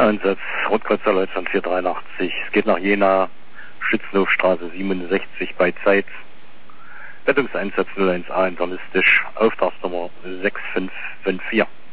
Einsatz, Rotkreuzer Leutnant 483. Es geht nach Jena, Schützenhofstraße 67 bei Zeitz. Rettungseinsatz 01A internistisch, Auftragsnummer 6554.